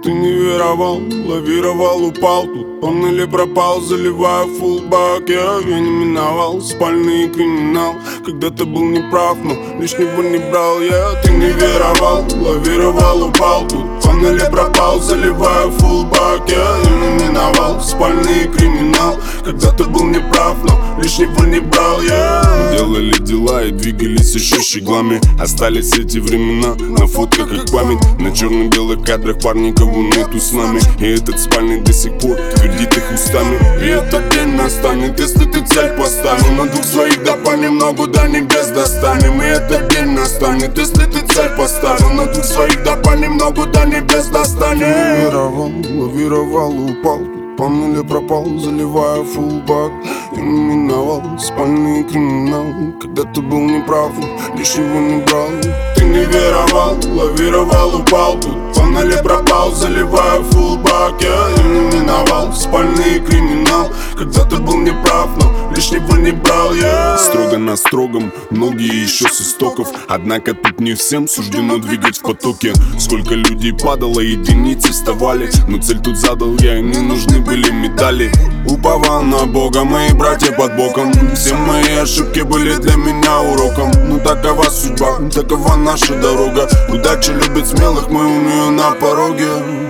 Ты не веровал, лавировал, упал тут. Он или пропал, заливая фулбак. Я не миновал спальный криминал. Когда ты был неправ, но лишнего не брал я. Ты не веровал, лавировал, упал тут. Он или пропал, заливая фулбак. Я не миновал спальный криминал. Когда ты был неправ, но лишнего не брал я. Мы делали дела и двигались еще щеглами. Остались эти времена на фотках как память. На черно-белых кадрах парни, кого нету с нами. И этот спальный до сих пор твердит их устами. И этот день настанет, если ты цель поставил. На двух своих да понемногу до небес достанем. И этот день настанет, если ты цель поставил. На двух своих да понемногу до небес достанем. Лавировал, лавировал, упал тут. Он или пропал, заливая фулбак. Я не миновал спальный криминал. Когда ты был неправ, лишнего не брал. Ты не веровал, лавировал, упал тут. Он или пропал, заливая фулбак. Я не миновал спальный криминал. Когда ты был неправ, но лишнего не брал я. Строго на строгом, многие еще с истоков. Однако тут не всем суждено двигать в потоке. Сколько людей падало, единицы вставали. Но цель тут задал я, и не нужны были медали. Уповал на Бога, мои братья под боком. Все мои ошибки были для меня уроком. Но такова судьба, такова наша дорога. Удача любит смелых, мы у нее на пороге.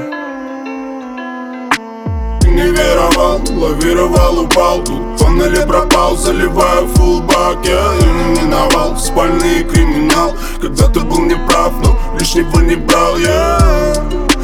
Ты не веровал, лавировал, упал тут. Он или пропал, заливая фулбак. Я не миновал спальный криминал. Когда ты был неправ, но лишнего не брал я.